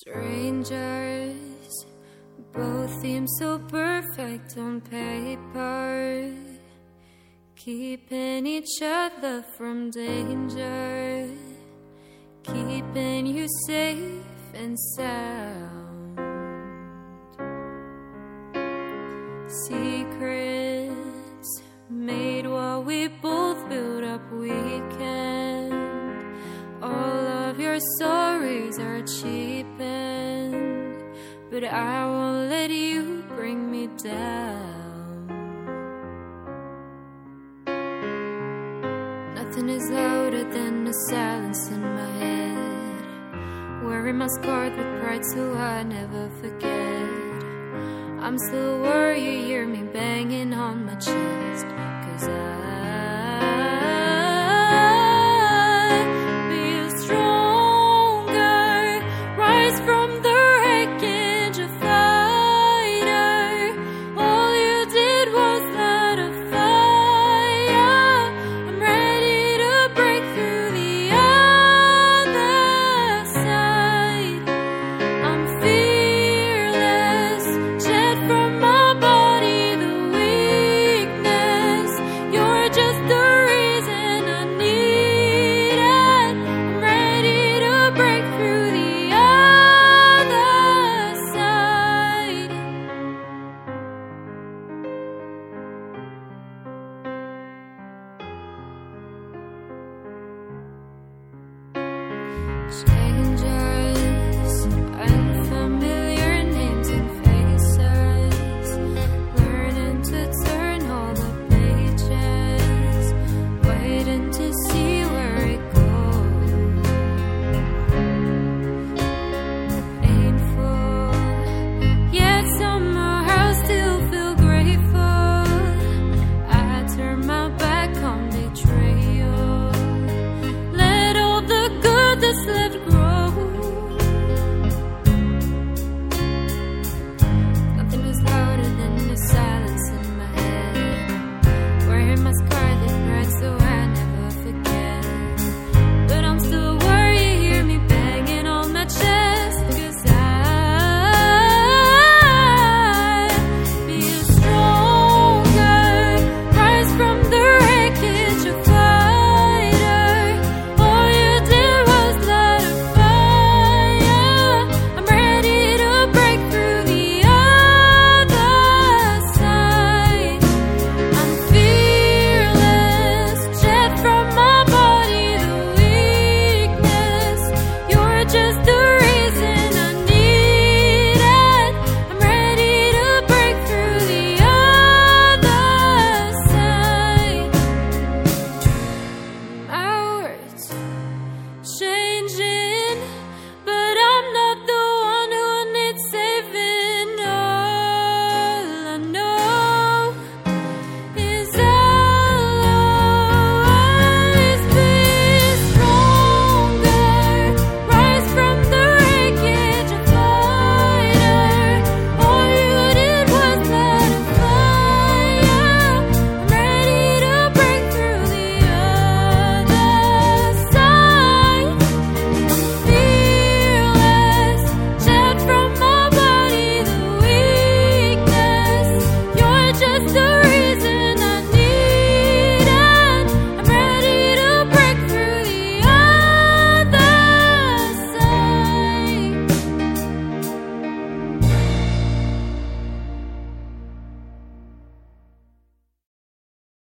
Strangers both seem so perfect on paper, keeping each other from danger, keeping you safe and sound. Secrets made what we both built up weekend. All of your stories are cheapened, but I won't let you bring me down. Nothing is louder than the silence in my head, wearing my scars with pride so I never forget. I'm still worried you hear me banging on my chest, 'cause I